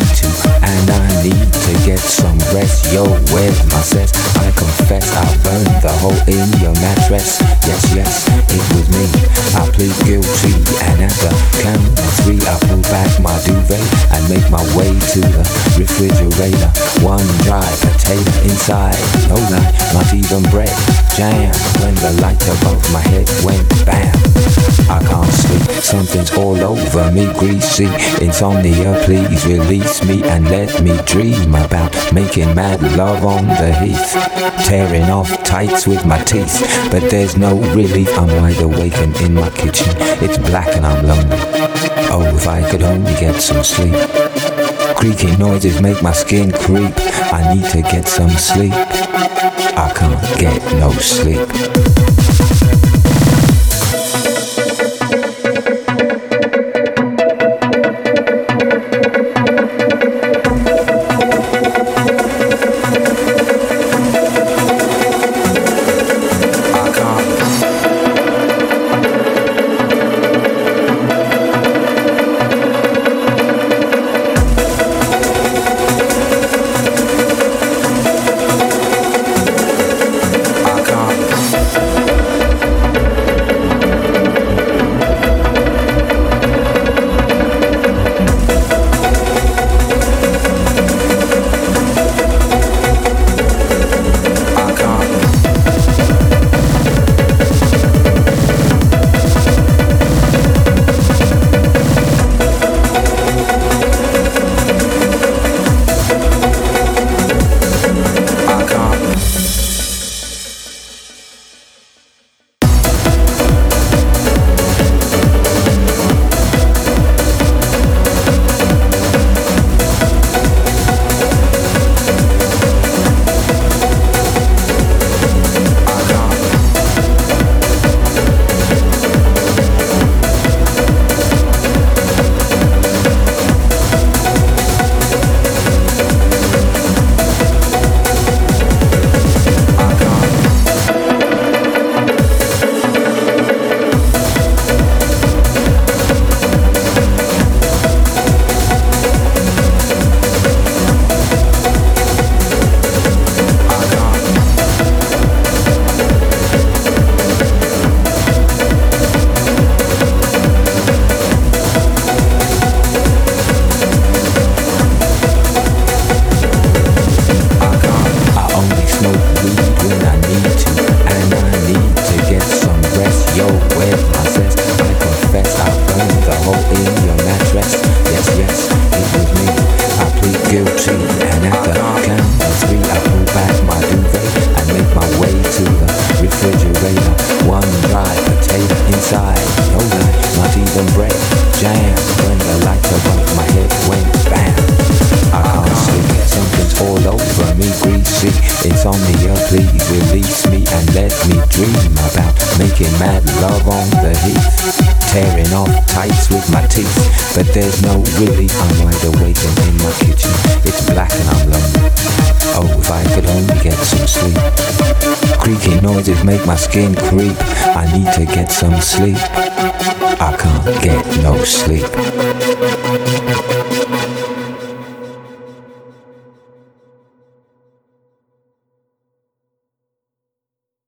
need to, and I need to get some rest. Yo, where's my cess? I confess I burned the hole in your mattress. Yes, yes, it was me. I plead guilty, and at the count of three I pull back my duvet and make my way to the refrigerator. One dry potato inside, no lie, not even bread. Jam when the light above my head went bam. I can't sleep, something's all over me, greasy. Insomnia, please release me and let me dream about making mad love on the heath, tearing off tights with my teeth. But there's no relief, I'm wide awake and in my kitchen. It's black and I'm lonely. Oh, if I could only get some sleep. Creaking noises make my skin creep. I need to get some sleep. I can't get no sleep. Insomnia, please release me and let me dream about making mad love on the heath, tearing off tights with my teeth. But there's no relief, I'm wide awake and in my kitchen. It's black and I'm lonely. Oh, if I could only get some sleep. Creaking noises make my skin creep. I need to get some sleep. I can't get no sleep.